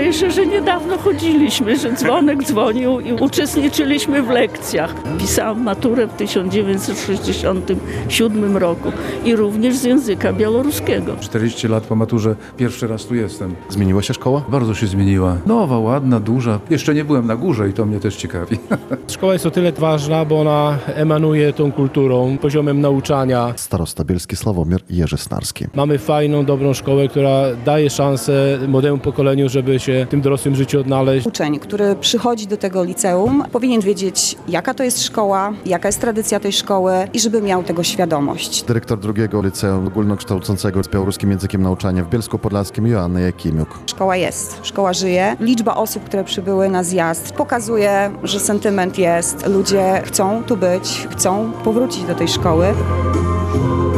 się, że niedawno chodziliśmy, że dzwonek dzwonił i uczestniczyliśmy w lekcjach. Pisałam maturę w 1967 roku i również z języka białoruskiego. 40 lat po maturze pierwszy raz tu jestem. Zmieniła się szkoła? Bardzo się zmieniła. Nowa, ładna, duża. Jeszcze nie byłem na górze i to mnie też ciekawi. Szkoła jest o tyle ważna, bo ona emanuje tą kulturą, poziomem nauczania. Starosta bielski Sławomir Jerzy Snarski. Mamy fajną, dobrą szkołę, która daje szansę młodemu pokoleniu, żeby się w tym dorosłym życiu odnaleźć. Uczeń, który przychodzi do tego liceum, powinien wiedzieć, jaka to jest szkoła, jaka jest tradycja tej szkoły i żeby miał tego świadomość. Dyrektor drugiego liceum ogólnokształcącego z białoruskim językiem nauczania w Bielsku-Podlaskim Joanna Jakimiuk. Szkoła jest, szkoła żyje. Liczba osób, które przybyły na zjazd pokazuje, że sentyment jest. Ludzie chcą tu być, chcą powrócić do tej szkoły.